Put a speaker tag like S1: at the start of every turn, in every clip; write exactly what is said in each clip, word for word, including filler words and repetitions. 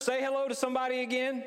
S1: Say hello to somebody again.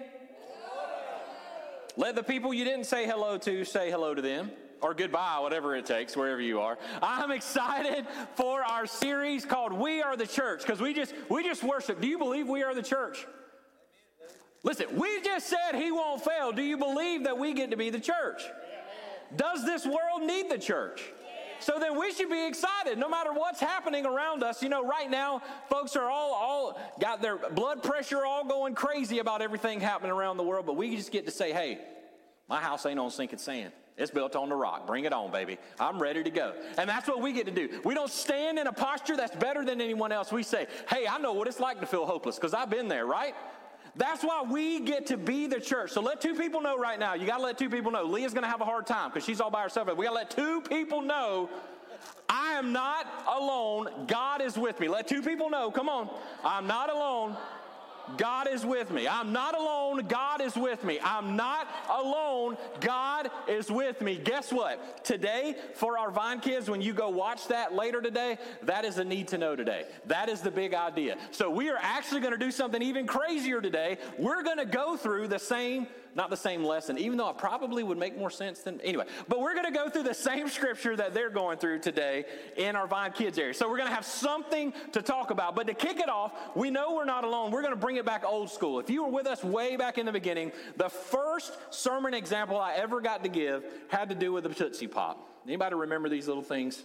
S1: Let the people you didn't say hello to say hello to them, or goodbye, whatever it takes, wherever you are. I'm excited for our series called We Are the Church, because we just we just worship. Do you believe we are the church? Listen, we just said he won't fail. Do you believe that we get to be the church? Does this world need the church? So then we should be excited no matter what's happening around us. You know, right now, folks are all, all got their blood pressure all going crazy about everything happening around the world. But we just get to say, hey, my house ain't on sinking sand. It's built on the rock. Bring it on, baby. I'm ready to go. And that's what we get to do. We don't stand in a posture that's better than anyone else. We say, hey, I know what it's like to feel hopeless because I've been there, right? That's why we get to be the church. So let two people know right now. You got to let two people know. Leah's going to have a hard time because she's all by herself. We got to let two people know I am not alone. God is with me. Let two people know. Come on. I'm not alone. God is with me. I'm not alone. God is with me. I'm not alone. God is with me. Guess what? Today, for our Vine kids, when you go watch that later today, that is a need to know today. That is the big idea. So we are actually going to do something even crazier today. We're going to go through the same, not the same lesson, even though it probably would make more sense than, anyway. But we're going to go through the same scripture that they're going through today in our Vine kids area. So we're going to have something to talk about. But to kick it off, we know we're not alone. We're going to bring it back old school. If you were with us way back in the beginning, the first sermon example I ever got to give had to do with the Tootsie Pop. Anybody remember these little things?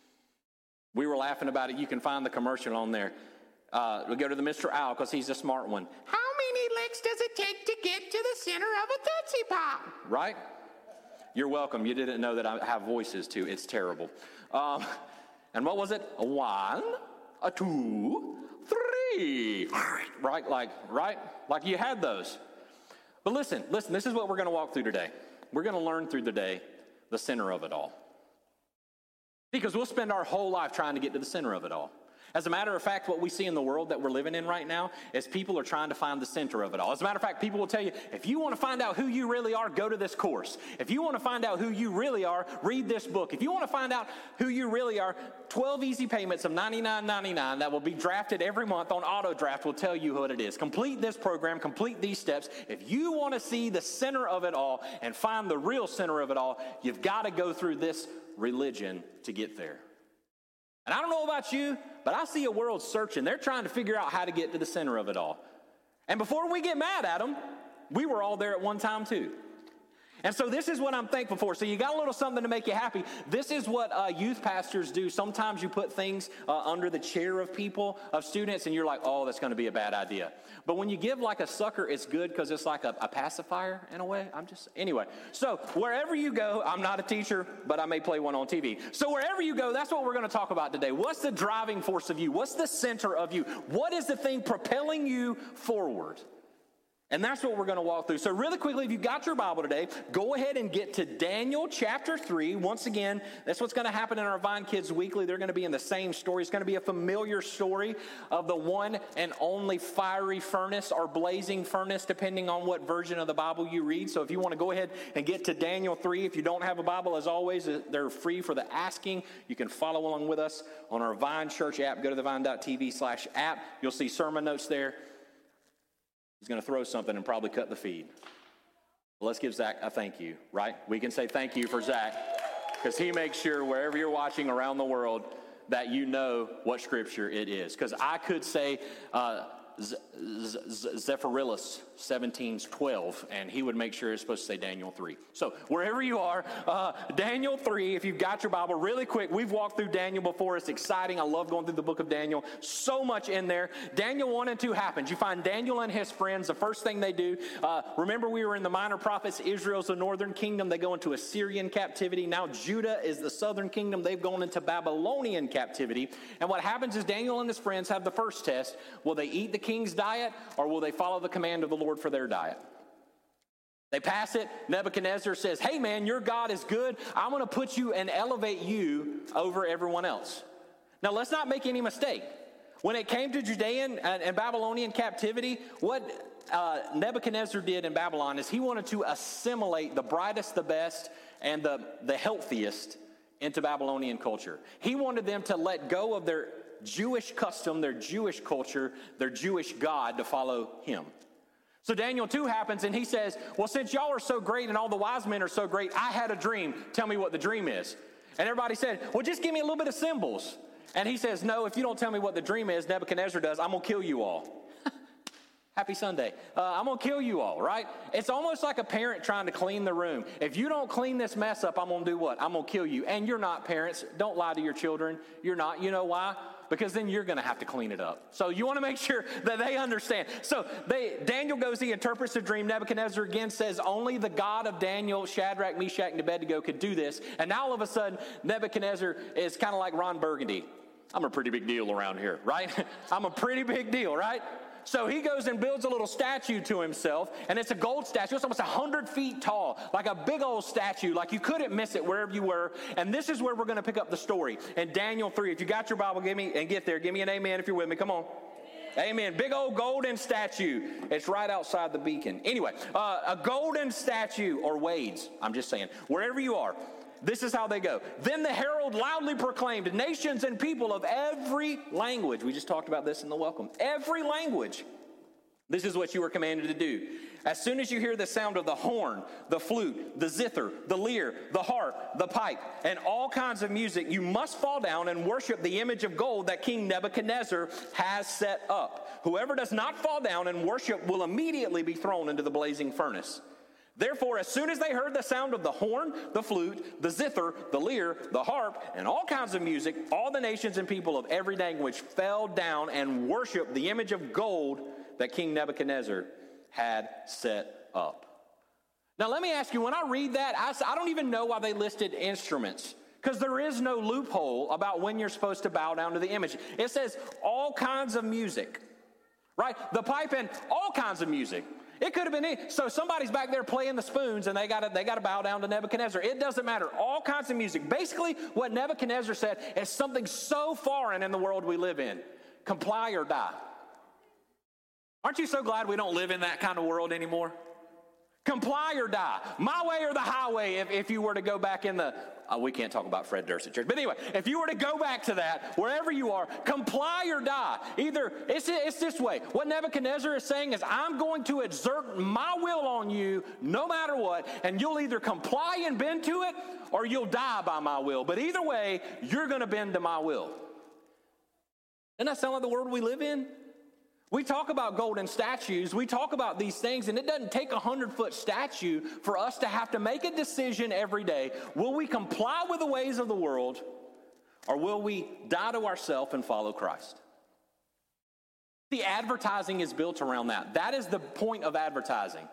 S1: We were laughing about it. You can find the commercial on there. Uh, we'll go to the Mister Owl because he's a smart one. How many licks does it take to get to the center of a Tootsie Pop? Right? You're welcome. You didn't know that I have voices too. It's terrible. Um, and what was it? A one, a two, three. Right? Like, right? Like you had those. But listen, listen, this is what we're going to walk through today. We're going to learn through today the center of it all. Because we'll spend our whole life trying to get to the center of it all. As a matter of fact, what we see in the world that we're living in right now is people are trying to find the center of it all. As a matter of fact, people will tell you, if you want to find out who you really are, go to this course. If you want to find out who you really are, read this book. If you want to find out who you really are, twelve easy payments of ninety-nine ninety-nine that will be drafted every month on auto draft will tell you what it is. Complete this program, complete these steps. If you want to see the center of it all and find the real center of it all, you've got to go through this religion to get there. And I don't know about you, but I see a world searching. They're trying to figure out how to get to the center of it all. And before we get mad at them, we were all there at one time too. And so this is what I'm thankful for. So you got a little something to make you happy. This is what uh, youth pastors do. Sometimes you put things uh, under the chair of people, of students, and you're like, oh, that's going to be a bad idea. But when you give like a sucker, it's good because it's like a, a pacifier in a way. I'm just, anyway. So wherever you go, I'm not a teacher, but I may play one on T V. So wherever you go, that's what we're going to talk about today. What's the driving force of you? What's the center of you? What is the thing propelling you forward? And that's what we're going to walk through. So really quickly, if you got your Bible today, go ahead and get to Daniel chapter three. Once again, that's what's going to happen in our Vine Kids Weekly. They're going to be in the same story. It's going to be a familiar story of the one and only fiery furnace or blazing furnace, depending on what version of the Bible you read. So if you want to go ahead and get to Daniel three, if you don't have a Bible, as always, they're free for the asking. You can follow along with us on our Vine Church app. Go to the vine.tv slash app. You'll see sermon notes there. He's going to throw something and probably cut the feed. Well, let's give Zach a thank you, right? We can say thank you for Zach because he makes sure wherever you're watching around the world that you know what scripture it is. Because I could say uh, Z- Z- Z- Zephyrillus seventeen twelve, and he would make sure it's supposed to say Daniel three. So wherever you are, uh, Daniel three, if you've got your Bible, really quick, we've walked through Daniel before. It's exciting. I love going through the book of Daniel. So much in there. Daniel one and two happens. You find Daniel and his friends. The first thing they do, uh, remember we were in the minor prophets. Israel's the northern kingdom. They go into Assyrian captivity. Now Judah is the southern kingdom. They've gone into Babylonian captivity. And what happens is Daniel and his friends have the first test. Will they eat the king's diet, or will they follow the command of the Lord for their diet? They pass it. Nebuchadnezzar says, hey man, your God is good. I'm going to put you and elevate you over everyone else. Now let's not make any mistake. When it came to Judean and, and Babylonian captivity, what uh, Nebuchadnezzar did in Babylon is he wanted to assimilate the brightest, the best, and the, the healthiest into Babylonian culture. He wanted them to let go of their Jewish custom, their Jewish culture, their Jewish God to follow him. So Daniel two happens, and he says, well, since y'all are so great and all the wise men are so great, I had a dream. Tell me what the dream is. And everybody said, well, just give me a little bit of symbols. And he says, no, if you don't tell me what the dream is, Nebuchadnezzar does, I'm going to kill you all. Happy Sunday. Uh, I'm going to kill you all, right? It's almost like a parent trying to clean the room. If you don't clean this mess up, I'm going to do what? I'm going to kill you. And you're not, parents. Don't lie to your children. You're not. You know why? Because then you're going to have to clean it up. So you want to make sure that they understand. So they, Daniel goes, he interprets the dream. Nebuchadnezzar again says, only the God of Daniel, Shadrach, Meshach, and Abednego could do this. And now all of a sudden, Nebuchadnezzar is kind of like Ron Burgundy. I'm a pretty big deal around here, right? I'm a pretty big deal, right? So he goes and builds a little statue to himself, and it's a gold statue. It's almost one hundred feet tall, like a big old statue, like you couldn't miss it wherever you were. And this is where we're going to pick up the story. In Daniel three, if you got your Bible, give me, and get there, give me an amen if you're with me. Come on. Amen. Big old golden statue. It's right outside the beacon. Anyway, uh, a golden statue, or Wade's, I'm just saying, wherever you are. This is how they go. Then the herald loudly proclaimed, nations and people of every language. We just talked about this in the welcome. Every language. This is what you were commanded to do. As soon as you hear the sound of the horn, the flute, the zither, the lyre, the harp, the pipe, and all kinds of music, you must fall down and worship the image of gold that King Nebuchadnezzar has set up. Whoever does not fall down and worship will immediately be thrown into the blazing furnace. Therefore, as soon as they heard the sound of the horn, the flute, the zither, the lyre, the harp, and all kinds of music, all the nations and people of every language fell down and worshiped the image of gold that King Nebuchadnezzar had set up. Now, let me ask you, when I read that, I, I don't even know why they listed instruments, because there is no loophole about when you're supposed to bow down to the image. It says all kinds of music, right? The pipe and all kinds of music. It could have been any. So somebody's back there playing the spoons, and they got to they got to bow down to Nebuchadnezzar. It doesn't matter. All kinds of music. Basically, what Nebuchadnezzar said is something so foreign in the world we live in: comply or die. Aren't you so glad we don't live in that kind of world anymore? Comply or die. My way or the highway. If, if you were to go back in the, uh, we can't talk about Fred Durst at church. But anyway, if you were to go back to that, wherever you are, comply or die. Either, it's, it's this way. What Nebuchadnezzar is saying is, I'm going to exert my will on you no matter what, and you'll either comply and bend to it, or you'll die by my will. But either way, you're going to bend to my will. Doesn't that sound like the world we live in? We talk about golden statues, we talk about these things, and it doesn't take a hundred-foot statue for us to have to make a decision every day. Will we comply with the ways of the world, or will we die to ourselves and follow Christ? The advertising is built around that. That is the point of advertising.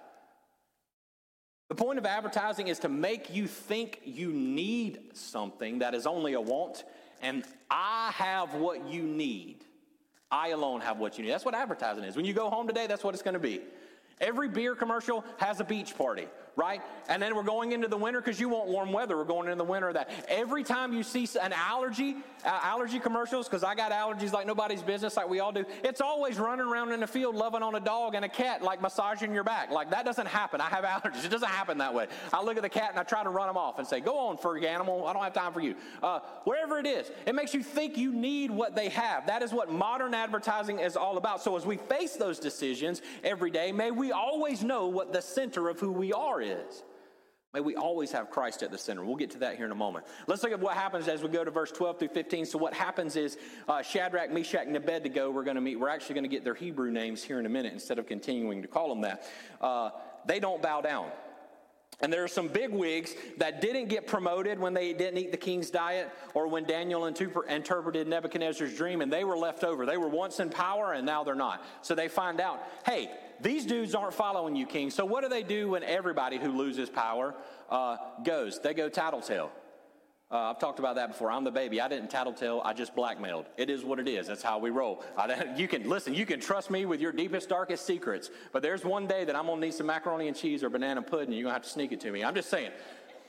S1: The point of advertising is to make you think you need something that is only a want, and I have what you need. I alone have what you need. That's what advertising is. When you go home today, that's what it's going to be. Every beer commercial has a beach party, right? And then we're going into the winter because you want warm weather. We're going into the winter of that. Every time you see an allergy, uh, allergy commercials, because I got allergies like nobody's business, like we all do, it's always running around in the field loving on a dog and a cat, like massaging your back. Like, that doesn't happen. I have allergies. It doesn't happen that way. I look at the cat and I try to run them off and say, go on, furry animal. I don't have time for you. Uh, wherever it is, it makes you think you need what they have. That is what modern advertising is all about. So as we face those decisions every day, may we always know what the center of who we are is. May we always have Christ at the center. We'll get to that here in a moment. Let's look at what happens as we go to verse twelve through fifteen. So what happens is uh, Shadrach, Meshach, and Abednego, we're going to meet. We're actually going to get their Hebrew names here in a minute instead of continuing to call them that. Uh, they don't bow down. And there are some big wigs that didn't get promoted when they didn't eat the king's diet, or when Daniel interpreted Nebuchadnezzar's dream, and they were left over. They were once in power, and now they're not. So they find out, hey, these dudes aren't following you, king. So what do they do when everybody who loses power uh, goes? They go tattletale. Uh, I've talked about that before. I'm the baby. I didn't tattletale. I just blackmailed. It is what it is. That's how we roll. I, you can listen. You can trust me with your deepest, darkest secrets. But there's one day that I'm gonna need some macaroni and cheese or banana pudding. You're gonna have to sneak it to me. I'm just saying.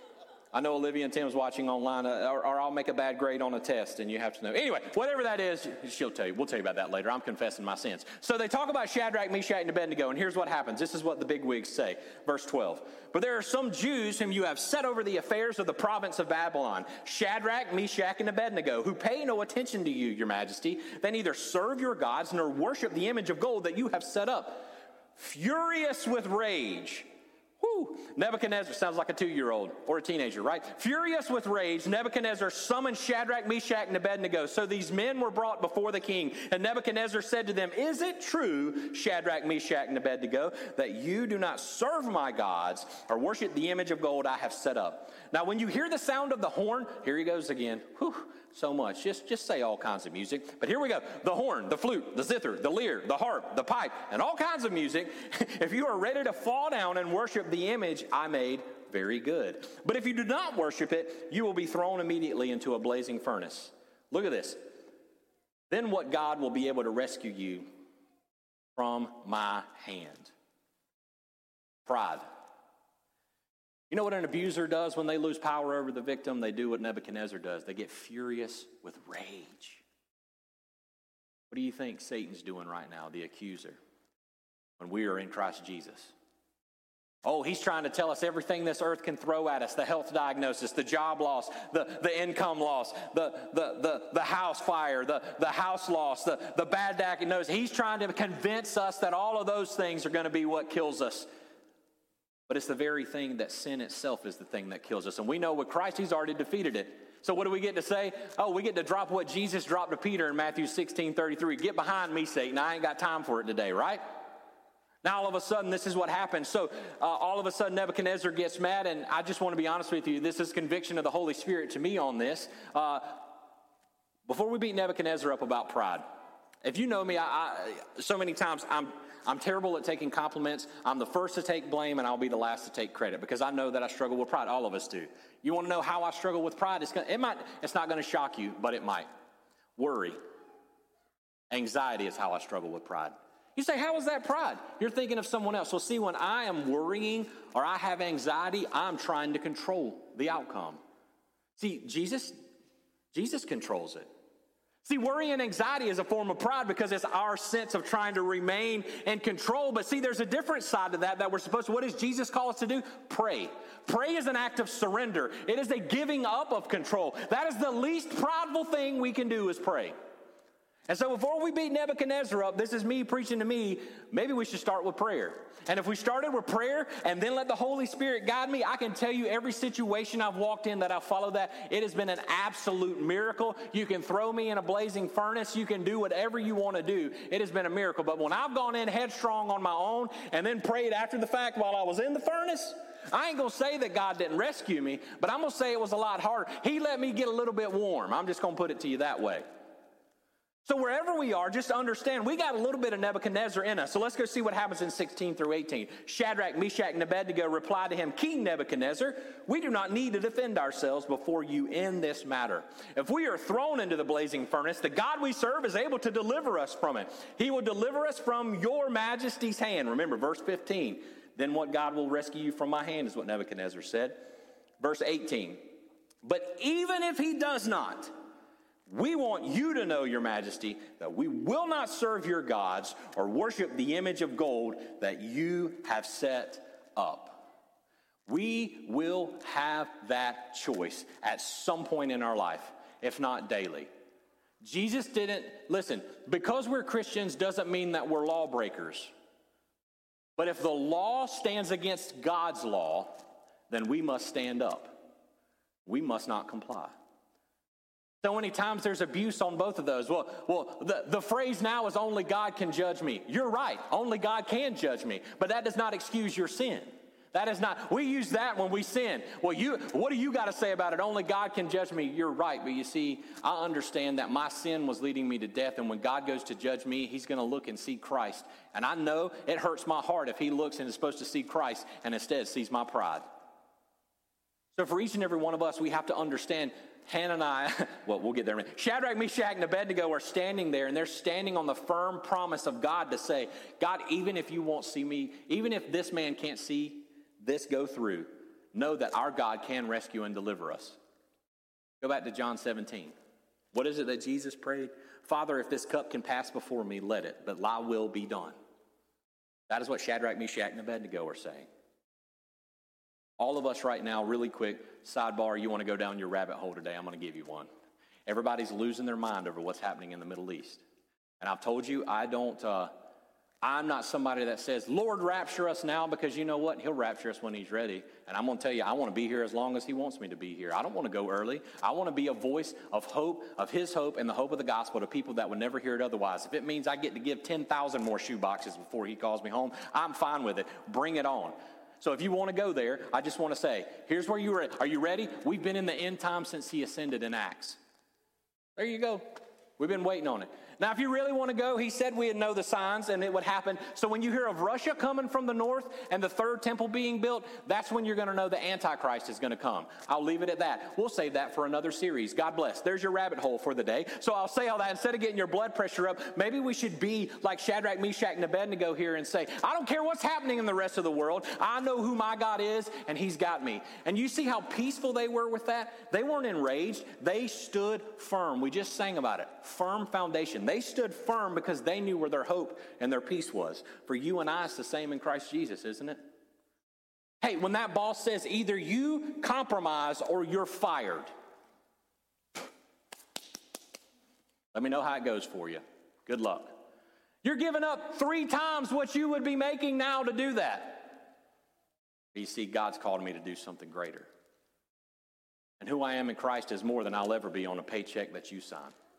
S1: I know Olivia and Tim's watching online, uh, or, or I'll make a bad grade on a test and you have to know. Anyway, whatever that is, she'll tell you. We'll tell you about that later. I'm confessing my sins. So they talk about Shadrach, Meshach, and Abednego, and here's what happens. This is what the bigwigs say. Verse twelve. But there are some Jews whom you have set over the affairs of the province of Babylon, Shadrach, Meshach, and Abednego, who pay no attention to you, your majesty. They neither serve your gods nor worship the image of gold that you have set up. Furious with rage. Whew. Nebuchadnezzar sounds like a two-year-old or a teenager, right? Furious with rage, Nebuchadnezzar summoned Shadrach, Meshach, and Abednego. So these men were brought before the king. And Nebuchadnezzar said to them, is it true, Shadrach, Meshach, and Abednego, that you do not serve my gods or worship the image of gold I have set up? Now, when you hear the sound of the horn, here he goes again. Whew, so much. Just, just say all kinds of music. But here we go. The horn, the flute, the zither, the lyre, the harp, the pipe, and all kinds of music. If you are ready to fall down and worship the image I made, very good. But if you do not worship it, you will be thrown immediately into a blazing furnace. Look at this. Then what God will be able to rescue you from my hand? Pride. You know what an abuser does when they lose power over the victim? They do what Nebuchadnezzar does. They get furious with rage. What do you think Satan's doing right now, the accuser, when we are in Christ Jesus? Oh, he's trying to tell us everything this earth can throw at us, the health diagnosis, the job loss, the, the income loss, the, the, the, the house fire, the, the house loss, the, the bad diagnosis. He's trying to convince us that all of those things are going to be what kills us. But it's the very thing that sin itself is the thing that kills us. And we know with Christ, he's already defeated it. So what do we get to say? Oh, we get to drop what Jesus dropped to Peter in Matthew sixteen thirty-three. Get behind me, Satan. I ain't got time for it today, right? Now, all of a sudden, this is what happens. So uh, all of a sudden, Nebuchadnezzar gets mad. And I just want to be honest with you. This is conviction of the Holy Spirit to me on this. Uh, before we beat Nebuchadnezzar up about pride, if you know me, I, I, so many times I'm... I'm terrible at taking compliments. I'm the first to take blame, and I'll be the last to take credit because I know that I struggle with pride. All of us do. You want to know how I struggle with pride? It's, gonna, it might, it's not going to shock you, but it might. Worry. Anxiety is how I struggle with pride. You say, how is that pride? You're thinking of someone else. Well, see, when I am worrying or I have anxiety, I'm trying to control the outcome. See, Jesus, Jesus controls it. See, worry and anxiety is a form of pride because it's our sense of trying to remain in control. But see, there's a different side to that that we're supposed to. What does Jesus call us to do? Pray. Pray is an act of surrender. It is a giving up of control. That is the least prideful thing we can do is pray. And so before we beat Nebuchadnezzar up, this is me preaching to me, maybe we should start with prayer. And if we started with prayer and then let the Holy Spirit guide me, I can tell you every situation I've walked in that I've followed that, it has been an absolute miracle. You can throw me in a blazing furnace. You can do whatever you want to do. It has been a miracle. But when I've gone in headstrong on my own and then prayed after the fact while I was in the furnace, I ain't going to say that God didn't rescue me, but I'm going to say it was a lot harder. He let me get a little bit warm. I'm just going to put it to you that way. So wherever we are, just understand, we got a little bit of Nebuchadnezzar in us. So let's go see what happens in sixteen through eighteen. Shadrach, Meshach, and Abednego replied to him, King Nebuchadnezzar, we do not need to defend ourselves before you in this matter. If we are thrown into the blazing furnace, the God we serve is able to deliver us from it. He will deliver us from your majesty's hand. Remember, verse fifteen. Then what God will rescue you from my hand is what Nebuchadnezzar said. Verse eighteen. But even if he does not, we want you to know, your majesty, that we will not serve your gods or worship the image of gold that you have set up. We will have that choice at some point in our life, if not daily. Jesus didn't, listen, because we're Christians doesn't mean that we're lawbreakers. But if the law stands against God's law, then we must stand up. We must not comply. So many times there's abuse on both of those. Well, well, the, the phrase now is only God can judge me. You're right. Only God can judge me. But that does not excuse your sin. That is not, we use that when we sin. Well, you, what do you got to say about it? Only God can judge me. You're right. But you see, I understand that my sin was leading me to death. And when God goes to judge me, he's going to look and see Christ. And I know it hurts my heart if he looks and is supposed to see Christ and instead sees my pride. So for each and every one of us, we have to understand Hannah and I, well, we'll get there in a minute. Shadrach, Meshach, and Abednego are standing there, and they're standing on the firm promise of God to say, God, even if you won't see me, even if this man can't see this go through, know that our God can rescue and deliver us. Go back to John seventeen. What is it that Jesus prayed? Father, if this cup can pass before me, let it, but thy will be done. That is what Shadrach, Meshach, and Abednego are saying. All of us right now, really quick, sidebar, you want to go down your rabbit hole today, I'm going to give you one. Everybody's losing their mind over what's happening in the Middle East. And I've told you, I don't, uh, I'm not somebody that says, Lord, rapture us now, because you know what? He'll rapture us when he's ready. And I'm going to tell you, I want to be here as long as he wants me to be here. I don't want to go early. I want to be a voice of hope, of his hope, and the hope of the gospel to people that would never hear it otherwise. If it means I get to give ten thousand more shoe boxes before he calls me home, I'm fine with it. Bring it on. So if you want to go there, I just want to say, here's where you are. Are you ready? We've been in the end time since he ascended in Acts. There you go. We've been waiting on it. Now, if you really want to go, he said we'd know the signs and it would happen. So when you hear of Russia coming from the north and the third temple being built, that's when you're going to know the Antichrist is going to come. I'll leave it at that. We'll save that for another series. God bless. There's your rabbit hole for the day. So I'll say all that. Instead of getting your blood pressure up, maybe we should be like Shadrach, Meshach, and Abednego here and say, I don't care what's happening in the rest of the world. I know who my God is, and he's got me. And you see how peaceful they were with that? They weren't enraged. They stood firm. We just sang about it. Firm foundation. They stood firm because they knew where their hope and their peace was. For you and I, it's the same in Christ Jesus, isn't it? Hey, when that boss says either you compromise or you're fired, let me know how it goes for you. Good luck. You're giving up three times what you would be making now to do that. You see, God's called me to do something greater. And who I am in Christ is more than I'll ever be on a paycheck that you sign.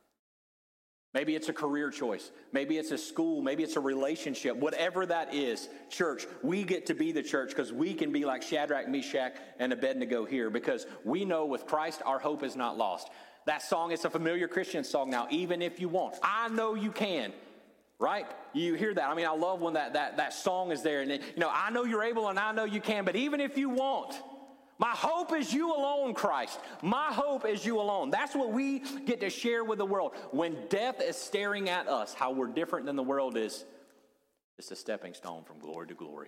S1: Maybe it's a career choice. Maybe it's a school. Maybe it's a relationship. Whatever that is, church, we get to be the church because we can be like Shadrach, Meshach, and Abednego here because we know with Christ our hope is not lost. That song, it's a familiar Christian song now, even if you won't. I know you can, right? You hear that. I mean, I love when that, that, that song is there. And, it, you know, I know you're able and I know you can, but even if you won't, my hope is you alone, Christ. My hope is you alone. That's what we get to share with the world. When death is staring at us, how we're different than the world is, it's a stepping stone from glory to glory.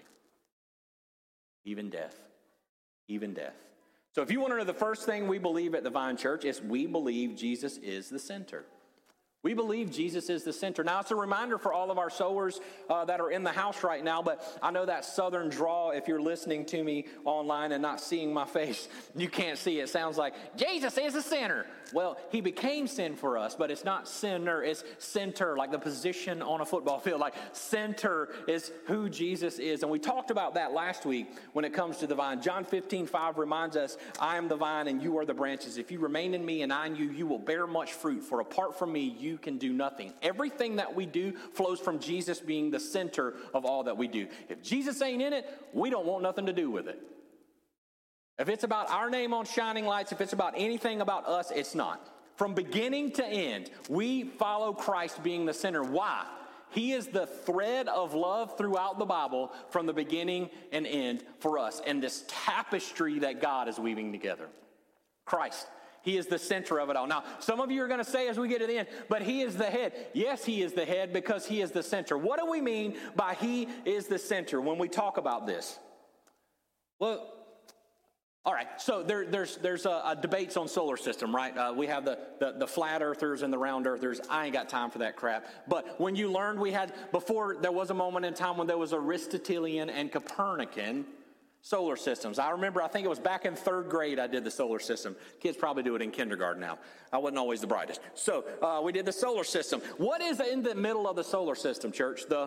S1: Even death. Even death. So if you want to know the first thing we believe at the Vine Church, is we believe Jesus is the center. We believe Jesus is the center. Now, it's a reminder for all of our sowers uh, that are in the house right now, but I know that southern drawl, if you're listening to me online and not seeing my face, you can't see it. It sounds like, Jesus is the center. Well, he became sin for us, but it's not sinner, it's center, like the position on a football field. Like center is who Jesus is. And we talked about that last week when it comes to the vine. John fifteen five reminds us, I am the vine and you are the branches. If you remain in me and I in you, you will bear much fruit. For apart from me, you can do nothing. Everything that we do flows from Jesus being the center of all that we do. If Jesus ain't in it, we don't want nothing to do with it. If it's about our name on shining lights, if it's about anything about us, it's not. From beginning to end, we follow Christ being the center. Why? He is the thread of love throughout the Bible from the beginning and end for us, and this tapestry that God is weaving together. Christ. He is the center of it all. Now, some of you are going to say as we get to the end, but he is the head. Yes, he is the head because he is the center. What do we mean by he is the center when we talk about this? Well, all right, so there, there's there's a, a debates on solar system, right? Uh, we have the, the, the flat earthers and the round earthers. I ain't got time for that crap. But when you learned we had, before there was a moment in time when there was Aristotelian and Copernican solar systems. I remember, I think it was back in third grade I did the solar system. Kids probably do it in kindergarten now. I wasn't always the brightest. So uh, we did the solar system. What is in the middle of the solar system, church? The,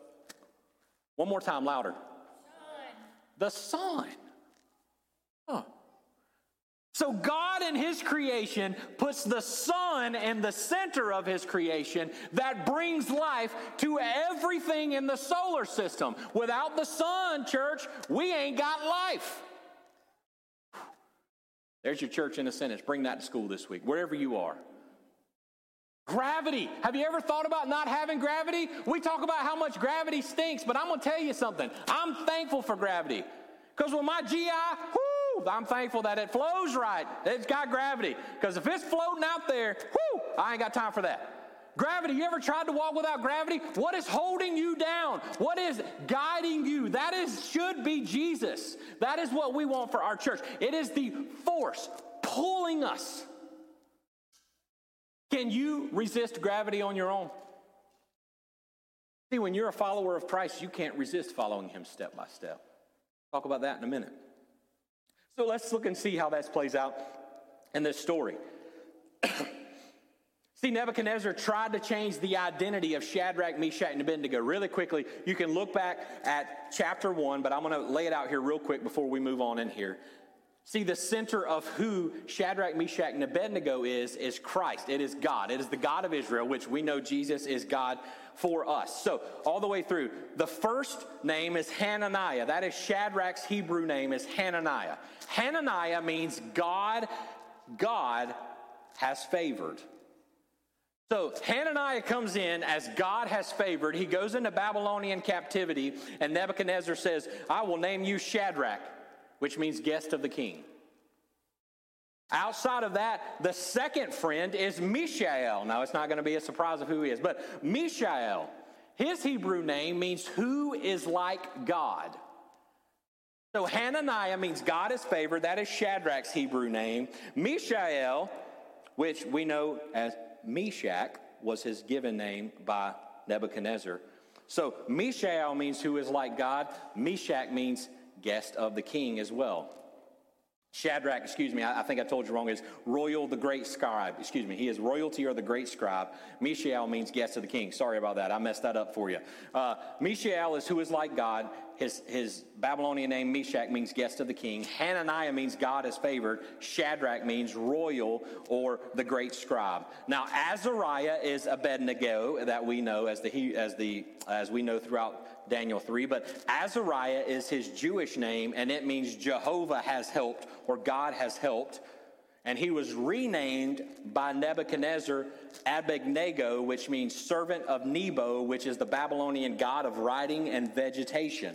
S1: one more time, louder. Sun. The sun. Huh. So God in his creation puts the sun in the center of his creation that brings life to everything in the solar system. Without the sun, church, we ain't got life. There's your church in a sentence. Bring that to school this week, wherever you are. Gravity. Have you ever thought about not having gravity? We talk about how much gravity stinks, but I'm going to tell you something. I'm thankful for gravity. Because with my G I, whoo, I'm thankful that it flows right. It's got gravity. Because if it's floating out there, whoo, I ain't got time for that. Gravity, you ever tried to walk without gravity? What is holding you down? What is guiding you? That is should should be Jesus. That is what we want for our church. It is the force pulling us. Can you resist gravity on your own? See, when you're a follower of Christ, you can't resist following him step by step. Talk about that in a minute. So let's look and see how that plays out in this story. See, Nebuchadnezzar tried to change the identity of Shadrach, Meshach, and Abednego. Really quickly, you can look back at chapter one, but I'm going to lay it out here real quick before we move on in here. See, the center of who Shadrach, Meshach, and Abednego is, is Christ. It is God. It is the God of Israel, which we know Jesus is God for us. So, all the way through, the first name is Hananiah. That is Shadrach's Hebrew name is Hananiah. Hananiah means God, God has favored. So Hananiah comes in as God has favored. He goes into Babylonian captivity, and Nebuchadnezzar says, I will name you Shadrach, which means guest of the king. Outside of that, the second friend is Mishael. Now, it's not going to be a surprise of who he is, but Mishael, his Hebrew name means who is like God. So Hananiah means God is favored. That is Shadrach's Hebrew name. Mishael, which we know as Meshach, was his given name by Nebuchadnezzar. So Mishael means who is like God. Meshach means guest of the king as well. Shadrach, excuse me, I, I think I told you wrong, is royal the great scribe. Excuse me, he is royalty or the great scribe. Mishael means guest of the king. Sorry about that. I messed that up for you. Uh, Mishael is who is like God. His, his Babylonian name, Meshach, means guest of the king. Hananiah means God is favored. Shadrach means royal or the great scribe. Now, Azariah is Abednego that we know as the as the as we know throughout Daniel three, but Azariah is his Jewish name, and it means Jehovah has helped or God has helped. And he was renamed by Nebuchadnezzar Abednego, which means servant of Nebo, which is the Babylonian god of writing and vegetation.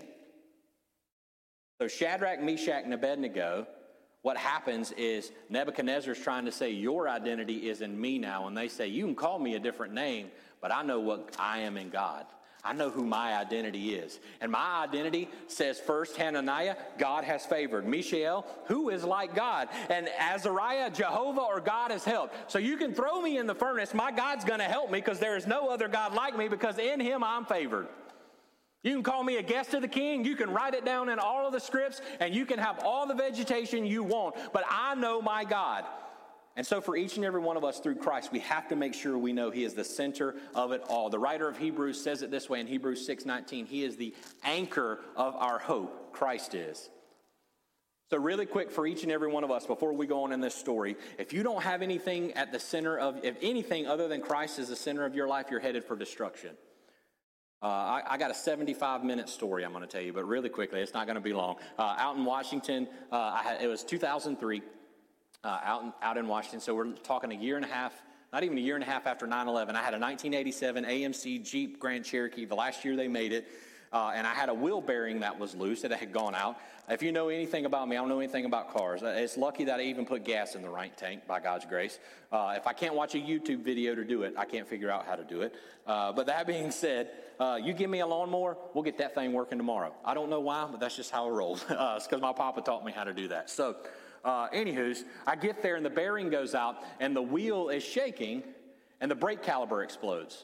S1: So Shadrach, Meshach, and Abednego, what happens is Nebuchadnezzar's trying to say, your identity is in me now. And they say, you can call me a different name, but I know what I am in God. I know who my identity is. And my identity says first, Hananiah, God has favored. Mishael, who is like God. And Azariah, Jehovah or God has helped. So you can throw me in the furnace. My God's going to help me because there is no other God like me because in him I'm favored. You can call me a guest of the king. You can write it down in all of the scripts and you can have all the vegetation you want. But I know my God. And so for each and every one of us through Christ, we have to make sure we know he is the center of it all. The writer of Hebrews says it this way in Hebrews six nineteen. He is the anchor of our hope. Christ is. So really quick for each and every one of us, before we go on in this story, if you don't have anything at the center of, if anything other than Christ is the center of your life, you're headed for destruction. Uh, I, I got a seventy-five minute story I'm going to tell you, but really quickly, it's not going to be long. Uh, out in Washington, uh, I had, it was two thousand three. Uh, out, in, out in Washington. So we're talking a year and a half, not even a year and a half after nine eleven. I had a nineteen eighty-seven A M C Jeep Grand Cherokee, the last year they made it, uh, and I had a wheel bearing that was loose that had gone out. If you know anything about me, I don't know anything about cars. It's lucky that I even put gas in the right tank, by God's grace. Uh, if I can't watch a YouTube video to do it, I can't figure out how to do it. Uh, but that being said, uh, you give me a lawnmower, we'll get that thing working tomorrow. I don't know why, but that's just how it rolls. uh, it's because my papa taught me how to do that. So, Uh, anywho's, I get there and the bearing goes out and the wheel is shaking and the brake caliper explodes.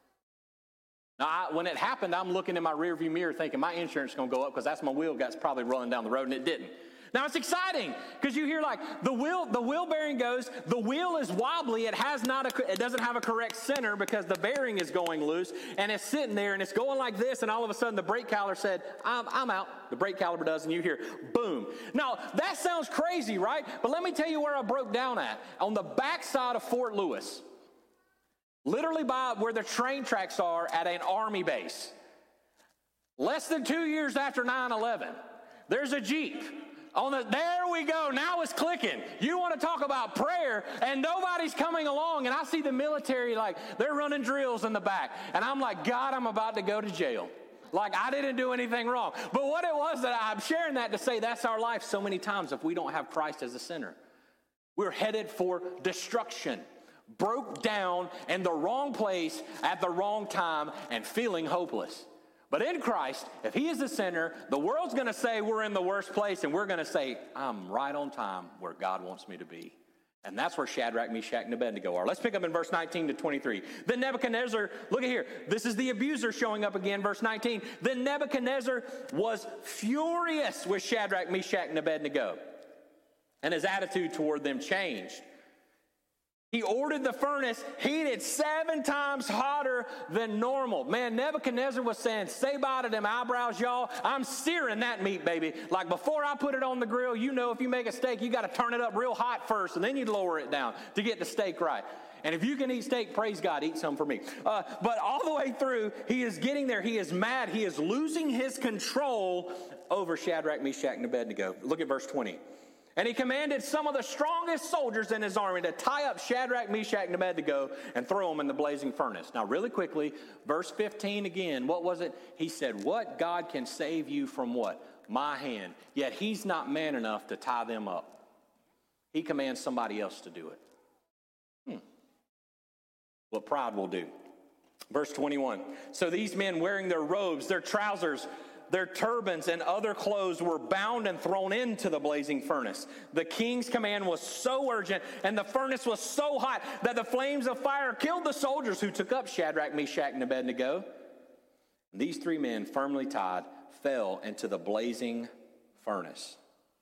S1: Now, I, when it happened, I'm looking in my rearview mirror thinking my insurance is going to go up because that's my wheel that's probably rolling down the road, and it didn't. Now, it's exciting because you hear like the wheel, the wheel bearing goes, the wheel is wobbly. It has not a, it doesn't have a correct center because the bearing is going loose and it's sitting there and it's going like this. And all of a sudden the brake caliper said, I'm, I'm out. The brake caliper does. And you hear boom. Now that sounds crazy, right? But let me tell you where I broke down at. On the backside of Fort Lewis, literally by where the train tracks are at an Army base. Less than two years after nine eleven, there's a Jeep. On the, there we go. Now it's clicking. You want to talk about prayer, and nobody's coming along. And I see the military, like, they're running drills in the back. And I'm like, God, I'm about to go to jail. Like, I didn't do anything wrong. But what it was that I'm sharing that to say that's our life so many times if we don't have Christ as the center. We're headed for destruction. Broke down in the wrong place at the wrong time and feeling hopeless. But in Christ, if he is the center, the world's going to say we're in the worst place, and we're going to say, I'm right on time where God wants me to be. And that's where Shadrach, Meshach, and Abednego are. Let's pick up in verse nineteen to twenty-three. Then Nebuchadnezzar, look at here. This is the abuser showing up again, verse nineteen. Then Nebuchadnezzar was furious with Shadrach, Meshach, and Abednego, and his attitude toward them changed. He ordered the furnace heated seven times hotter than normal. Man, Nebuchadnezzar was saying, say bye to them eyebrows, y'all. I'm searing that meat, baby. Like before I put it on the grill, you know if you make a steak, you got to turn it up real hot first, and then you lower it down to get the steak right. And if you can eat steak, praise God, eat some for me. Uh, but all the way through, he is getting there. He is mad. He is losing his control over Shadrach, Meshach, and Abednego. Look at verse twenty. And he commanded some of the strongest soldiers in his army to tie up Shadrach, Meshach, and Abednego and throw them in the blazing furnace. Now, really quickly, verse fifteen again, what was it? He said, what God can save you from what? My hand. Yet he's not man enough to tie them up. He commands somebody else to do it. Hmm. What pride will do. Verse twenty-one. So these men wearing their robes, their trousers, their turbans and other clothes were bound and thrown into the blazing furnace. The king's command was so urgent, and the furnace was so hot that the flames of fire killed the soldiers who took up Shadrach, Meshach, and Abednego. And these three men, firmly tied, fell into the blazing furnace.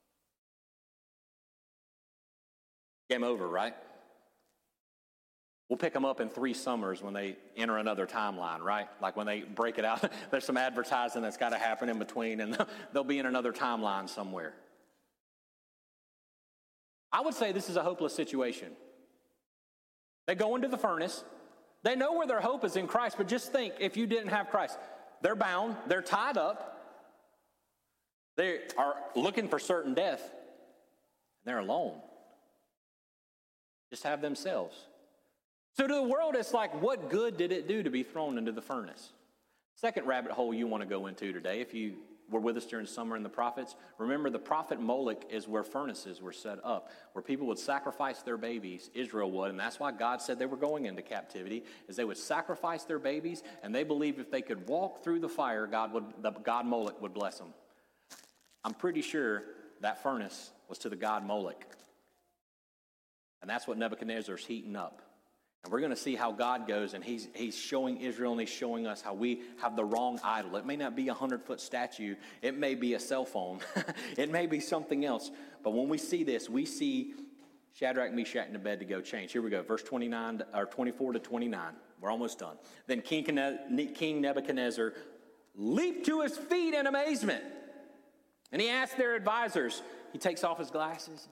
S1: Game over, right? We'll pick them up in three summers when they enter another timeline, right? Like when they break it out, there's some advertising that's got to happen in between, and they'll be in another timeline somewhere. I would say this is a hopeless situation. They go into the furnace. They know where their hope is in Christ, but just think, if you didn't have Christ, they're bound, they're tied up, they are looking for certain death, and they're alone. Just have themselves. So to the world, it's like, what good did it do to be thrown into the furnace? Second rabbit hole you want to go into today, if you were with us during summer in the prophets, remember the prophet Moloch is where furnaces were set up, where people would sacrifice their babies, Israel would, and that's why God said they were going into captivity, is they would sacrifice their babies, and they believed if they could walk through the fire, God would, the God Moloch would bless them. I'm pretty sure that furnace was to the God Moloch. And that's what Nebuchadnezzar's heating up. And we're going to see how God goes, and he's, he's showing Israel, and he's showing us how we have the wrong idol. It may not be a hundred-foot statue. It may be a cell phone. It may be something else. But when we see this, we see Shadrach, Meshach, and Abednego change. Here we go, verse twenty-nine, or twenty-four to twenty-nine. We're almost done. Then King Nebuchadnezzar leaped to his feet in amazement, and he asked their advisors. He takes off his glasses,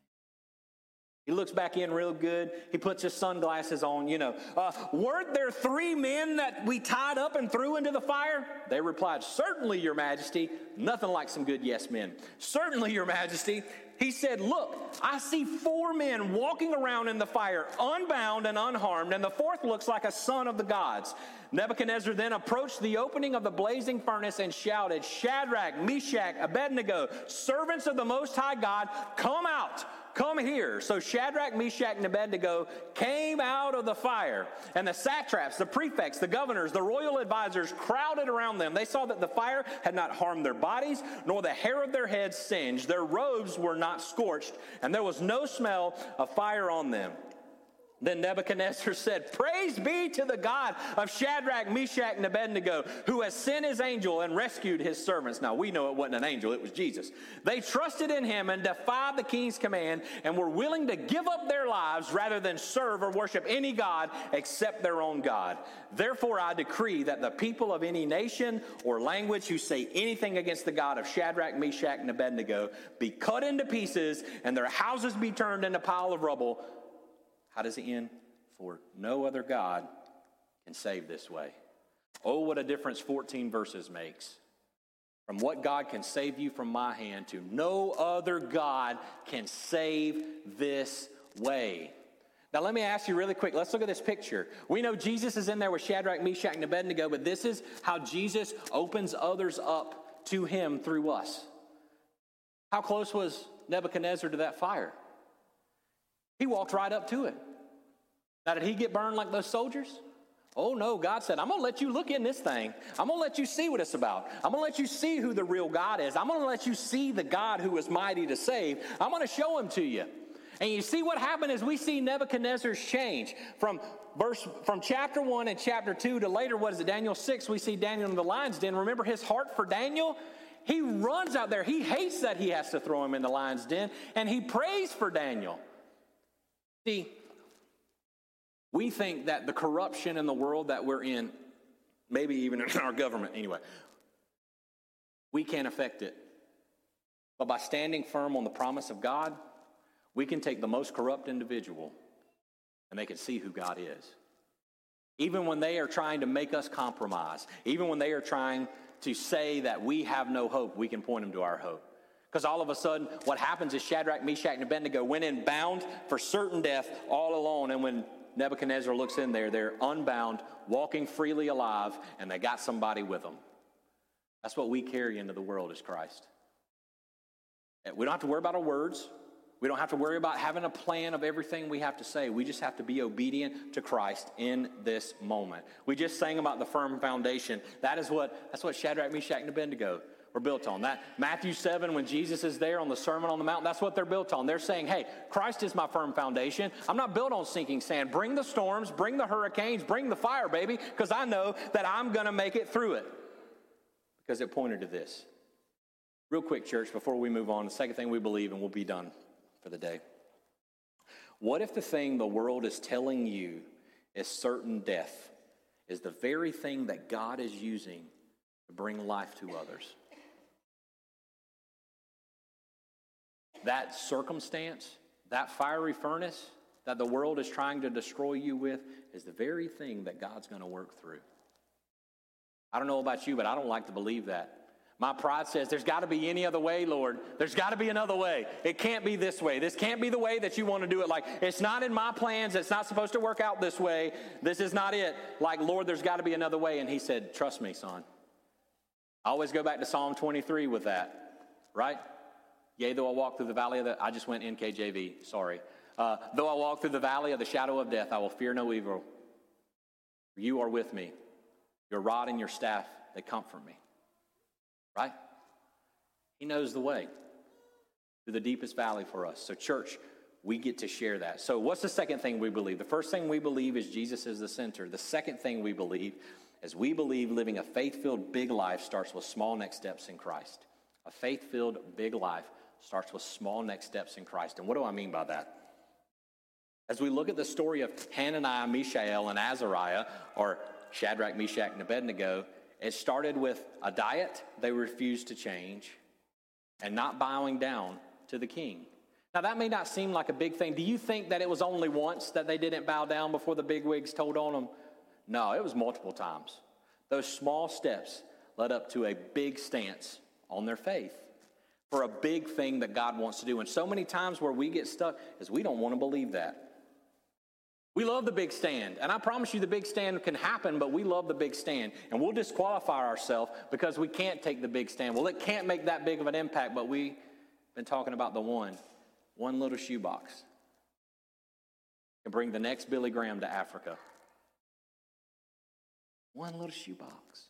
S1: he looks back in real good. He puts his sunglasses on, you know. Uh, weren't there three men that we tied up and threw into the fire? They replied, certainly, your majesty. Nothing like some good yes men. Certainly, your majesty. He said, look, I see four men walking around in the fire, unbound and unharmed, and the fourth looks like a son of the gods. Nebuchadnezzar then approached the opening of the blazing furnace and shouted, Shadrach, Meshach, Abednego, servants of the Most High God, come out. Come here. So Shadrach, Meshach, and Abednego came out of the fire. And the satraps, the prefects, the governors, the royal advisors crowded around them. They saw that the fire had not harmed their bodies, nor the hair of their heads singed. Their robes were not scorched, and there was no smell of fire on them. Then Nebuchadnezzar said, praise be to the God of Shadrach, Meshach, and Abednego, who has sent his angel and rescued his servants. Now, we know it wasn't an angel, it was Jesus. They trusted in him and defied the king's command and were willing to give up their lives rather than serve or worship any god except their own God. Therefore, I decree that the people of any nation or language who say anything against the God of Shadrach, Meshach, and Abednego be cut into pieces and their houses be turned into a pile of rubble. How does it end? For no other God can save this way. Oh, what a difference fourteen verses makes. From what God can save you from my hand to no other God can save this way. Now, let me ask you really quick. Let's look at this picture. We know Jesus is in there with Shadrach, Meshach, and Abednego, but this is how Jesus opens others up to him through us. How close was Nebuchadnezzar to that fire? He walked right up to it. Now, did he get burned like those soldiers? Oh no, God said, I'm going to let you look in this thing. I'm going to let you see what it's about. I'm going to let you see who the real God is. I'm going to let you see the God who is mighty to save. I'm going to show him to you. And you see what happened is we see Nebuchadnezzar's change from verse from chapter one and chapter two to later, what is it, Daniel six, we see Daniel in the lion's den. Remember his heart for Daniel? He runs out there. He hates that he has to throw him in the lion's den, and he prays for Daniel. See, we think that the corruption in the world that we're in, maybe even in our government anyway, we can't affect it. But by standing firm on the promise of God, we can take the most corrupt individual and they can see who God is. Even when they are trying to make us compromise, even when they are trying to say that we have no hope, we can point them to our hope. Because all of a sudden, what happens is Shadrach, Meshach, and Abednego went in bound for certain death all alone. And when Nebuchadnezzar looks in there, they're unbound, walking freely alive, and they got somebody with them. That's what we carry into the world as Christ. We don't have to worry about our words. We don't have to worry about having a plan of everything we have to say. We just have to be obedient to Christ in this moment. We just sang about the firm foundation. That is what, that's what Shadrach, Meshach, and Abednego were built on. That Matthew seven, when Jesus is there on the Sermon on the Mount, that's what they're built on. They're saying, hey, Christ is my firm foundation. I'm not built on sinking sand. Bring the storms, bring the hurricanes, bring the fire, baby, because I know that I'm going to make it through it. Because it pointed to this. Real quick, church, before we move on, the second thing we believe, and we'll be done for the day. What if the thing the world is telling you is certain death is the very thing that God is using to bring life to others? That circumstance, that fiery furnace that the world is trying to destroy you with is the very thing that God's going to work through. I don't know about you, but I don't like to believe that. My pride says there's got to be any other way, Lord. There's got to be another way. It can't be this way. This can't be the way that you want to do it. Like, it's not in my plans. It's not supposed to work out this way. This is not it. Like, Lord, there's got to be another way. And he said, trust me, son. I always go back to Psalm twenty-three with that, right? Yea, though I walk through the valley of the, I just went N K J V, sorry. Uh, though I walk through the valley of the shadow of death, I will fear no evil. You are with me. Your rod and your staff, they comfort me. Right? He knows the way through the deepest valley for us. So church, we get to share that. So what's the second thing we believe? The first thing we believe is Jesus is the center. The second thing we believe is we believe living a faith-filled big life starts with small next steps in Christ. A faith-filled big life starts with small next steps in Christ. And what do I mean by that? As we look at the story of Hananiah, Mishael, and Azariah, or Shadrach, Meshach, and Abednego, it started with a diet they refused to change and not bowing down to the king. Now, that may not seem like a big thing. Do you think that it was only once that they didn't bow down before the bigwigs told on them? No, it was multiple times. Those small steps led up to a big stance on their faith for a big thing that God wants to do. And so many times where we get stuck is we don't want to believe that. We love the big stand, and I promise you the big stand can happen, but we love the big stand, and we'll disqualify ourselves because we can't take the big stand. Well, it can't make that big of an impact, but we've been talking about the one, one little shoebox can bring the next Billy Graham to Africa. One little shoebox.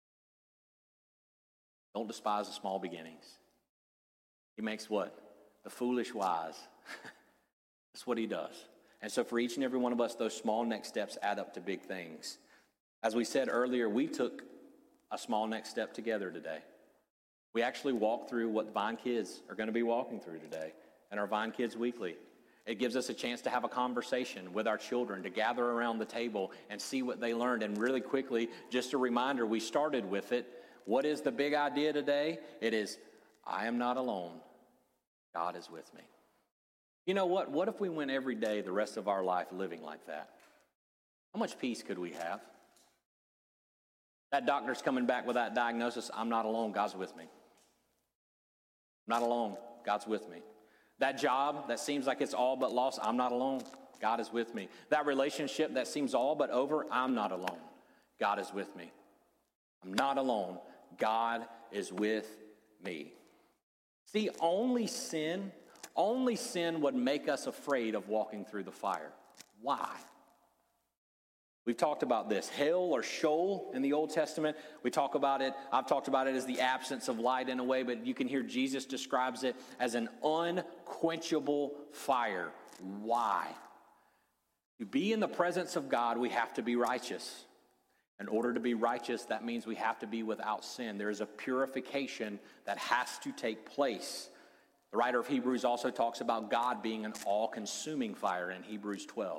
S1: Don't despise the small beginnings. He makes what? The foolish wise. That's what he does. And so for each and every one of us, those small next steps add up to big things. As we said earlier, we took a small next step together today. We actually walked through what Vine Kids are going to be walking through today in our Vine Kids Weekly. It gives us a chance to have a conversation with our children, to gather around the table and see what they learned. And really quickly, just a reminder, we started with it. What is the big idea today? It is, I am not alone. God is with me. You know what? What if we went every day the rest of our life living like that? How much peace could we have? That doctor's coming back with that diagnosis, I'm not alone, God's with me. I'm not alone, God's with me. That job that seems like it's all but lost, I'm not alone, God is with me. That relationship that seems all but over, I'm not alone, God is with me. I'm not alone, God is with me. See, only sin Only sin would make us afraid of walking through the fire. Why? We've talked about this. Hell or Sheol in the Old Testament, we talk about it, I've talked about it as the absence of light in a way, but you can hear Jesus describes it as an unquenchable fire. Why? To be in the presence of God, we have to be righteous. In order to be righteous, that means we have to be without sin. There is a purification that has to take place. The writer of Hebrews also talks about God being an all-consuming fire in Hebrews twelve.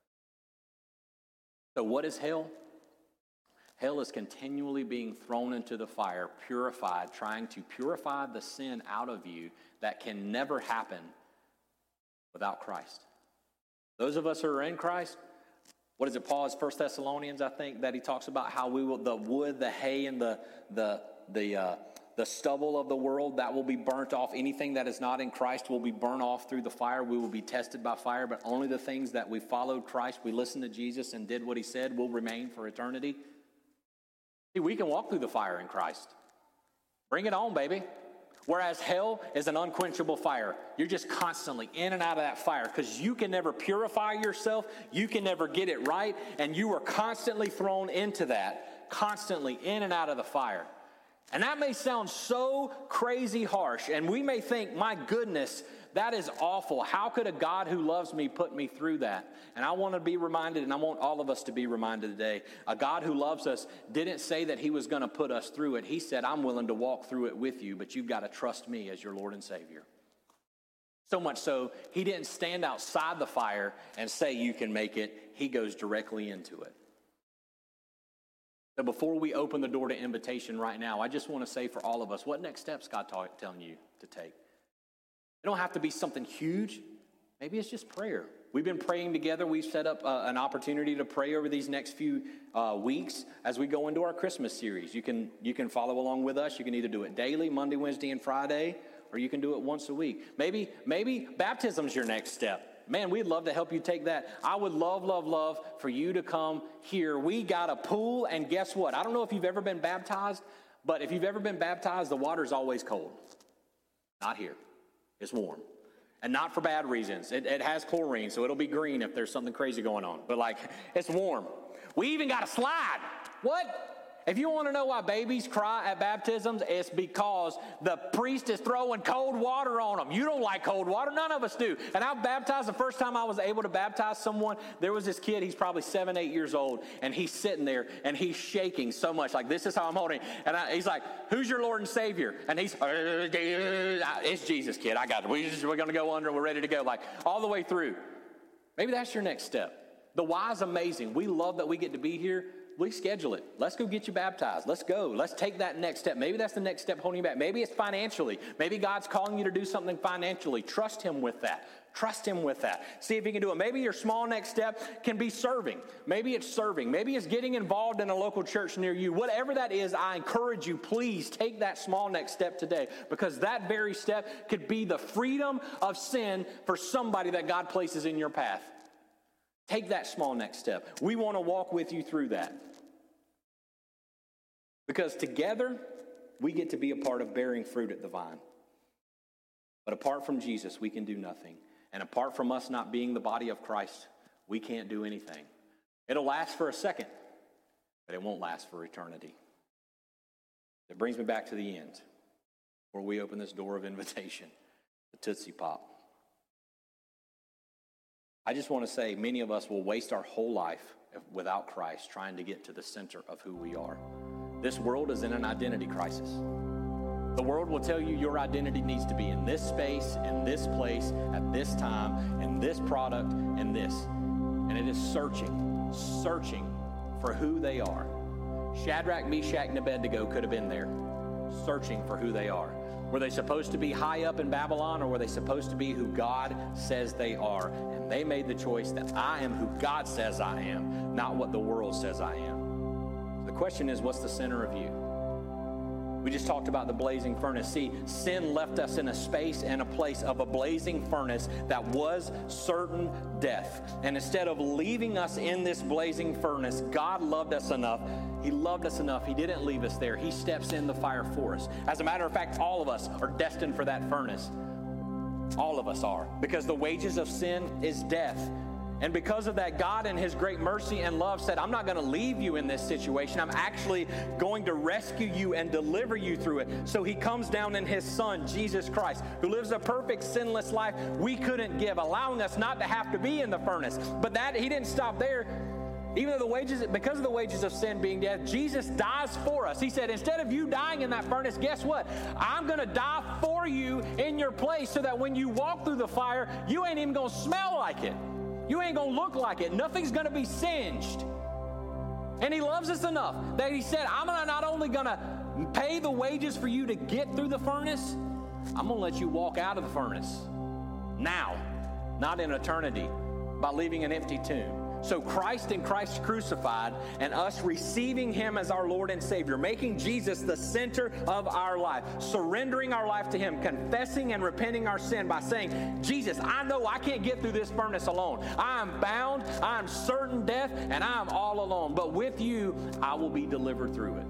S1: So what is hell? Hell is continually being thrown into the fire, purified, trying to purify the sin out of you that can never happen without Christ. Those of us who are in Christ, what is it, Paul, is First Thessalonians, I think, that he talks about how we will, the wood, the hay, and the the the uh, the stubble of the world, that will be burnt off. Anything that is not in Christ will be burnt off through the fire. We will be tested by fire, but only the things that we followed Christ, we listened to Jesus and did what he said, will remain for eternity. See, we can walk through the fire in Christ. Bring it on, baby. Whereas hell is an unquenchable fire. You're just constantly in and out of that fire because you can never purify yourself. You can never get it right. And you are constantly thrown into that, constantly in and out of the fire. And that may sound so crazy harsh, and we may think, my goodness, that is awful. How could a God who loves me put me through that? And I want to be reminded, and I want all of us to be reminded today, a God who loves us didn't say that he was going to put us through it. He said, I'm willing to walk through it with you, but you've got to trust me as your Lord and Savior. So much so, he didn't stand outside the fire and say you can make it. He goes directly into it. So before we open the door to invitation right now, I just want to say for all of us, what next steps God ta- telling you to take? It don't have to be something huge. Maybe it's just prayer. We've been praying together. We've set up uh, an opportunity to pray over these next few uh, weeks as we go into our Christmas series. You can you can follow along with us. You can either do it daily, Monday, Wednesday, and Friday, or you can do it once a week. Maybe maybe baptism's your next step. Man, we'd love to help you take that. I would love, love, love for you to come here. We got a pool, and guess what? I don't know if you've ever been baptized, but if you've ever been baptized, the water's always cold. Not here. It's warm. And not for bad reasons. It, it has chlorine, so it'll be green if there's something crazy going on. But, like, it's warm. We even got a slide. What? If you want to know why babies cry at baptisms, it's because the priest is throwing cold water on them. You don't like cold water. None of us do. And I baptized, the first time I was able to baptize someone, there was this kid, he's probably seven, eight years old, and he's sitting there, and he's shaking so much. Like, this is how I'm holding. And I, he's like, who's your Lord and Savior? And he's, it's Jesus, kid. I got it. We just, we're going to go under. We're ready to go. Like, all the way through. Maybe that's your next step. The why is amazing. We love that we get to be here. We schedule it. Let's go get you baptized. Let's go. Let's take that next step. Maybe that's the next step holding you back. Maybe it's financially. Maybe God's calling you to do something financially. Trust him with that. Trust him with that. See if he can do it. Maybe your small next step can be serving. Maybe it's serving. Maybe it's getting involved in a local church near you. Whatever that is, I encourage you, please take that small next step today, because that very step could be the freedom of sin for somebody that God places in your path. Take that small next step. We want to walk with you through that. Because together, we get to be a part of bearing fruit at the vine. But apart from Jesus, we can do nothing. And apart from us not being the body of Christ, we can't do anything. It'll last for a second, but it won't last for eternity. It brings me back to the end, where we open this door of invitation, the Tootsie Pop. I just want to say many of us will waste our whole life without Christ trying to get to the center of who we are. This world is in an identity crisis. The world will tell you your identity needs to be in this space, in this place, at this time, in this product, and this. And it is searching, searching for who they are. Shadrach, Meshach, and Abednego could have been there, searching for who they are. Were they supposed to be high up in Babylon, or were they supposed to be who God says they are? And they made the choice that I am who God says I am, not what the world says I am. The question is, what's the center of you? We just talked about the blazing furnace. See, sin left us in a space and a place of a blazing furnace that was certain death. And instead of leaving us in this blazing furnace, God loved us enough. He loved us enough. He didn't leave us there. He steps in the fire for us. As a matter of fact, all of us are destined for that furnace. All of us are. Because the wages of sin is death. And because of that, God in his great mercy and love said, I'm not going to leave you in this situation. I'm actually going to rescue you and deliver you through it. So he comes down in his son, Jesus Christ, who lives a perfect, sinless life we couldn't give, allowing us not to have to be in the furnace. But that he didn't stop there. Even though the wages, because of the wages of sin being death, Jesus dies for us. He said, instead of you dying in that furnace, guess what? I'm going to die for you in your place so that when you walk through the fire, you ain't even going to smell like it. You ain't going to look like it. Nothing's going to be singed. And he loves us enough that he said, I'm not only going to pay the wages for you to get through the furnace, I'm going to let you walk out of the furnace now, not in eternity, by leaving an empty tomb. So Christ and Christ crucified and us receiving him as our Lord and Savior, making Jesus the center of our life, surrendering our life to him, confessing and repenting our sin by saying, Jesus, I know I can't get through this furnace alone. I am bound, I am certain death, and I am all alone. But with you, I will be delivered through it.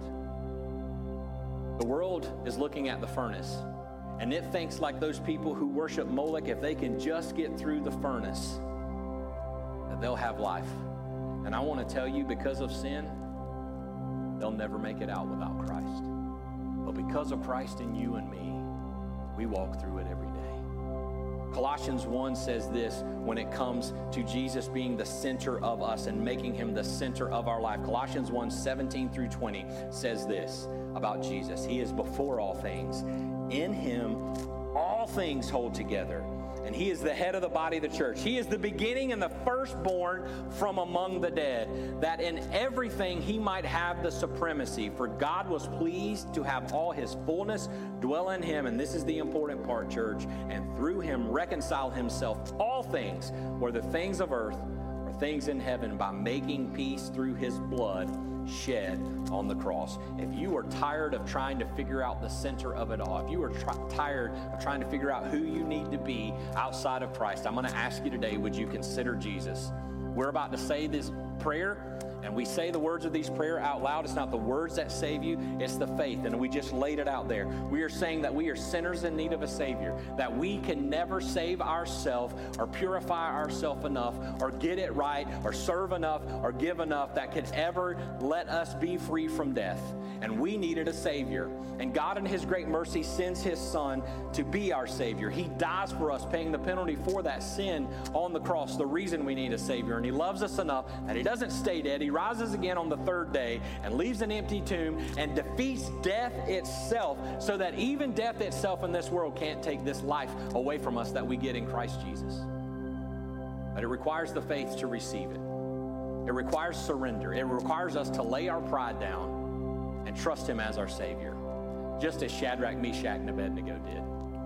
S1: The world is looking at the furnace, and it thinks like those people who worship Molech, if they can just get through the furnace, that they'll have life. And I want to tell you, because of sin, they'll never make it out without Christ. But because of Christ in you and me, we walk through it every day. Colossians one says this when it comes to Jesus being the center of us and making him the center of our life. Colossians one, seventeen through twenty says this about Jesus. He is before all things. In him, all things hold together. And he is the head of the body of the church. He is the beginning and the firstborn from among the dead, that in everything he might have the supremacy. For God was pleased to have all his fullness dwell in him. And this is the important part, church. And through him reconcile himself all things, whether things of earth or things in heaven, by making peace through his blood shed on the cross. If you are tired of trying to figure out the center of it all, if you are try- tired of trying to figure out who you need to be outside of Christ, I'm going to ask you today, would you consider Jesus? We're about to say this prayer, and we say the words of these prayer out loud. It's not the words that save you, it's the faith, and we just laid it out there. We are saying that we are sinners in need of a Savior, that we can never save ourselves or purify ourselves enough or get it right or serve enough or give enough that could ever let us be free from death. And we needed a Savior. And God in his great mercy sends his Son to be our Savior. He dies for us, paying the penalty for that sin on the cross, the reason we need a Savior. And he loves us enough that he doesn't stay dead. He rises again on the third day and leaves an empty tomb and defeats death itself, so that even death itself in this world can't take this life away from us that we get in Christ Jesus. But it requires the faith to receive it. It requires surrender. It requires us to lay our pride down and trust him as our Savior, just as Shadrach, Meshach, and Abednego did.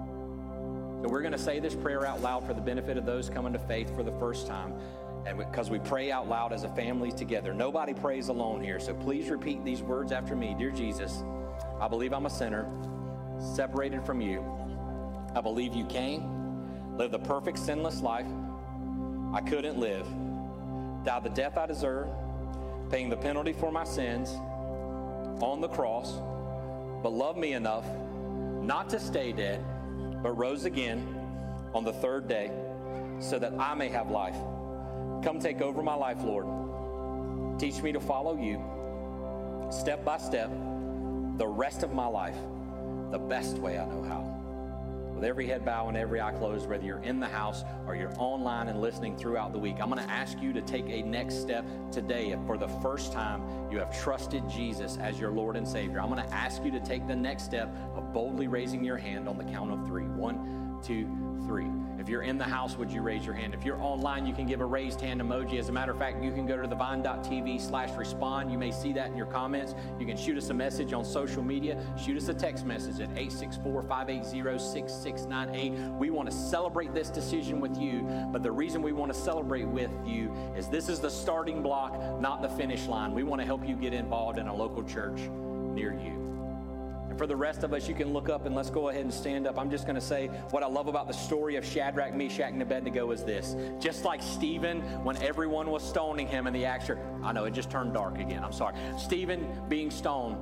S1: So we're going to say this prayer out loud for the benefit of those coming to faith for the first time, and because we pray out loud as a family together. Nobody prays alone here, so please repeat these words after me. Dear Jesus, I believe I'm a sinner, separated from you. I believe you came, lived the perfect sinless life I couldn't live, died the death I deserve, paying the penalty for my sins on the cross, but loved me enough not to stay dead, but rose again on the third day so that I may have life. Come take over my life, Lord. Teach me to follow you step by step the rest of my life the best way I know how. With every head bowed and every eye closed, whether you're in the house or you're online and listening throughout the week, I'm going to ask you to take a next step today. If for the first time you have trusted Jesus as your Lord and Savior, I'm going to ask you to take the next step of boldly raising your hand on the count of three. One, two, three. If you're in the house, would you raise your hand? If you're online, you can give a raised hand emoji. As a matter of fact, you can go to thevine.tv slash respond. You may see that in your comments. You can shoot us a message on social media. Shoot us a text message at eight six four, five eight zero, six six nine eight. We want to celebrate this decision with you, but the reason we want to celebrate with you is this is the starting block, not the finish line. We want to help you get involved in a local church near you. And for the rest of us, you can look up and let's go ahead and stand up. I'm just going to say what I love about the story of Shadrach, Meshach, and Abednego is this. Just like Stephen, when everyone was stoning him in the action, I know it just turned dark again. I'm sorry. Stephen being stoned.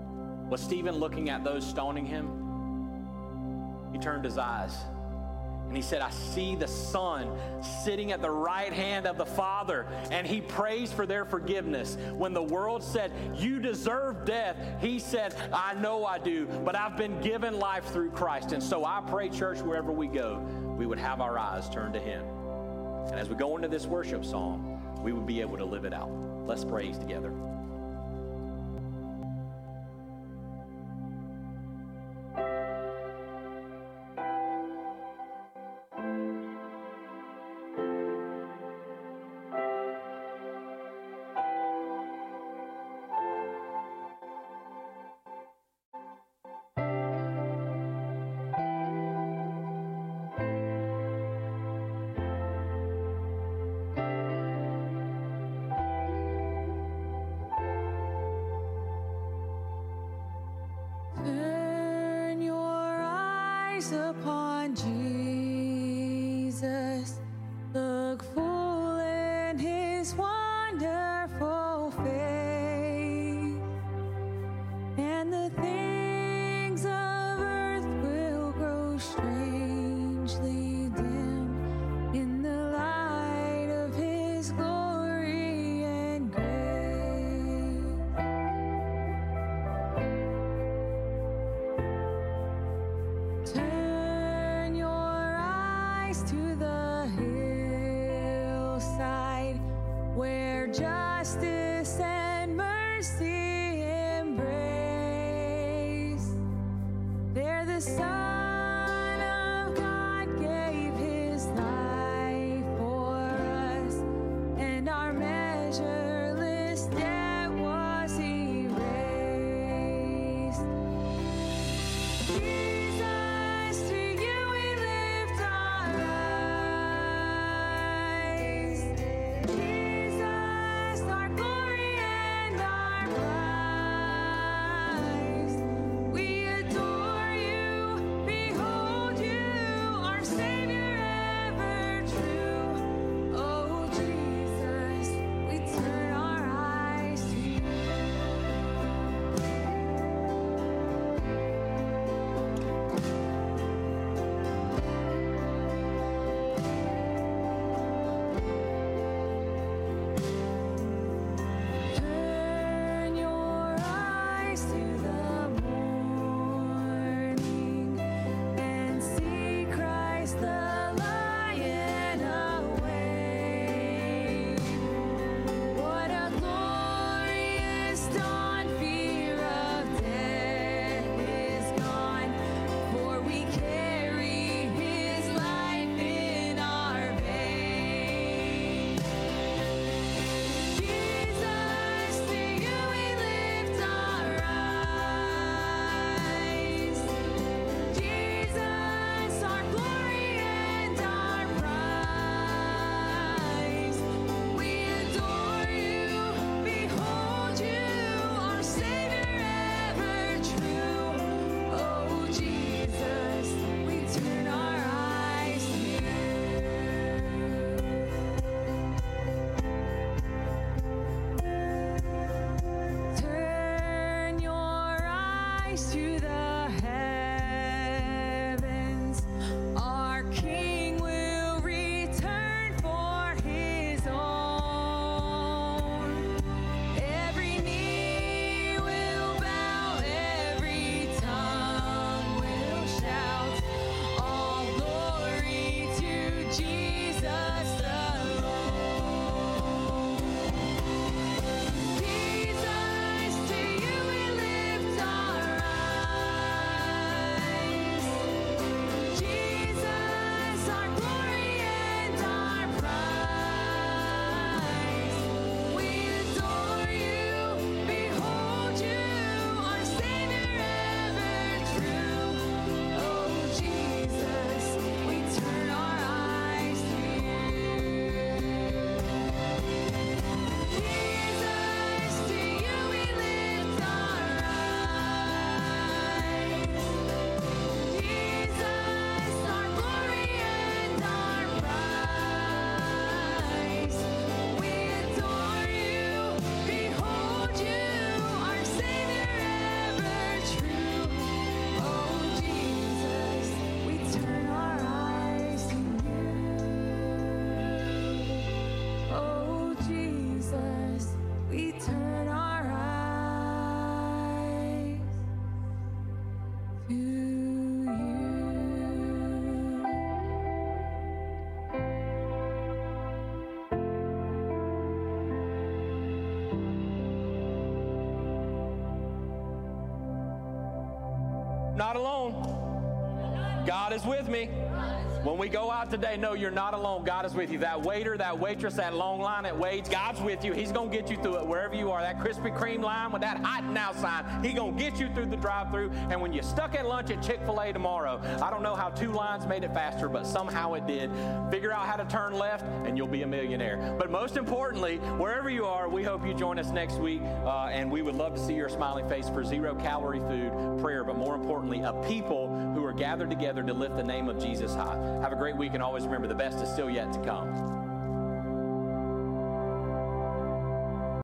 S1: Was Stephen looking at those stoning him? He turned his eyes And he said, I see the Son sitting at the right hand of the Father, and he prays for their forgiveness. When the world said, you deserve death, he said, I know I do, but I've been given life through Christ. And so I pray, church, wherever we go, we would have our eyes turned to him. And as we go into this worship song, we would be able to live it out. Let's praise together.
S2: Upon Jesus, look full in his wonderful face, and the things of earth will grow strangely dim in the light of his glory and grace. Turn your eyes to the hillside where justice and mercy embrace. There the Son of God gave his life for us, and our measureless debt was erased. Jesus, to you we lift our eyes. Jesus, our glory and our prize. We adore you,
S1: not alone. God is with me. When we go out today, know you're not alone. God is with you. That waiter, that waitress, that long line at Wade's, God's with you. He's going to get you through it wherever you are. That Krispy Kreme line with that hot now sign, He's going to get you through the drive-thru. And when you're stuck at lunch at Chick-fil-A tomorrow, I don't know how two lines made it faster, but somehow it did. Figure out how to turn left, and you'll be a millionaire. But most importantly, wherever you are, we hope you join us next week, uh, and we would love to see your smiling face for zero-calorie food, prayer, but more importantly, a people who are gathered together to lift the name of Jesus high. Have a great week, and always remember the best is still yet to come.